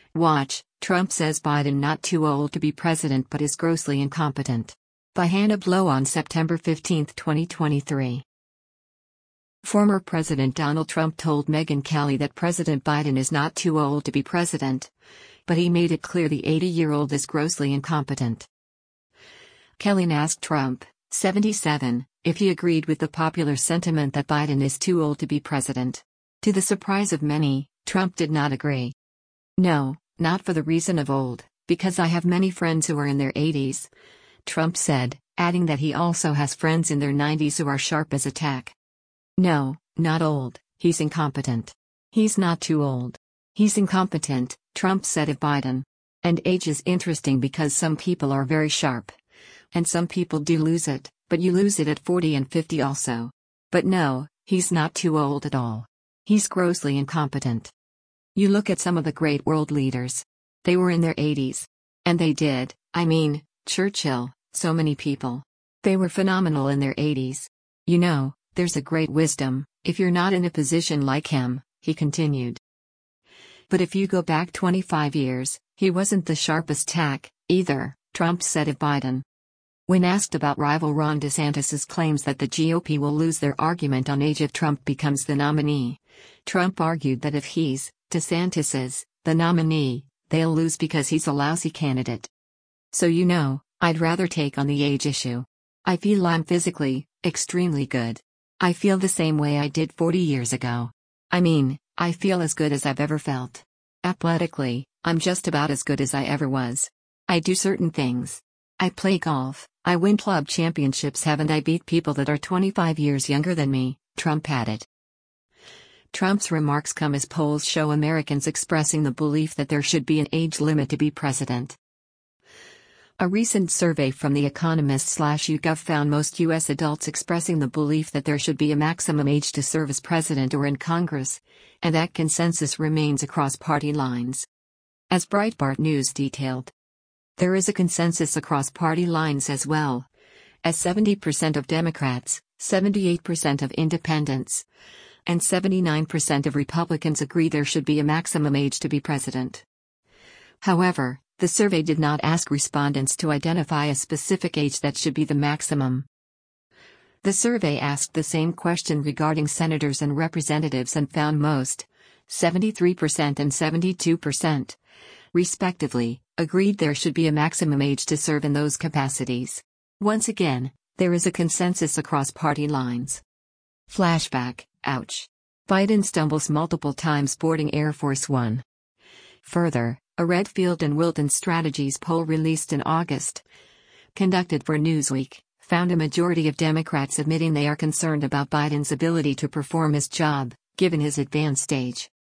Watch, Trump says Biden not too old to be president but is grossly incompetent. By Hannah Blow on September 15, 2023. Former President Donald Trump told Megyn Kelly that President Biden is not too old to be president, but he made it clear the 80-year-old is grossly incompetent. Kelly asked Trump, 77, if he agreed with the popular sentiment that Biden is too old to be president. To the surprise of many, Trump did not agree. No, not for the reason of old, because I have many friends who are in their 80s, Trump said, adding that he also has friends in their 90s who are sharp as a tack. No, not old, he's incompetent. He's not too old. He's incompetent, Trump said of Biden. And age is interesting because some people are very sharp. And some people do lose it, but you lose it at 40 and 50 also. But no, he's not too old at all. He's grossly incompetent. You look at some of the great world leaders. They were in their 80s. And they did, Churchill, so many people. They were phenomenal in their 80s. You know, there's a great wisdom, if you're not in a position like him, he continued. But if you go back 25 years, he wasn't the sharpest tack, either, Trump said of Biden. When asked about rival Ron DeSantis' claims that the GOP will lose their argument on age if Trump becomes the nominee, Trump argued that if he's, DeSantis, the nominee, they'll lose because he's a lousy candidate. So you know, I'd rather take on the age issue. I feel I'm physically, extremely good. I feel the same way I did 40 years ago. I feel as good as I've ever felt. Athletically, I'm just about as good as I ever was. I do certain things. I play golf, I win club championships, haven't I beat people that are 25 years younger than me, Trump added. Trump's remarks come as polls show Americans expressing the belief that there should be an age limit to be president. A recent survey from The Economist/YouGov found most U.S. adults expressing the belief that there should be a maximum age to serve as president or in Congress, and that consensus remains across party lines. As Breitbart News detailed, there is a consensus across party lines as well, as 70% of Democrats, 78% of independents, and 79% of Republicans agree there should be a maximum age to be president. However, the survey did not ask respondents to identify a specific age that should be the maximum. The survey asked the same question regarding senators and representatives and found most, 73% and 72%, respectively, agreed there should be a maximum age to serve in those capacities. Once again, there is a consensus across party lines. Flashback, ouch. Biden stumbles multiple times boarding Air Force One. Further, a Redfield and Wilton Strategies poll released in August, conducted for Newsweek, found a majority of Democrats admitting they are concerned about Biden's ability to perform his job, given his advanced age.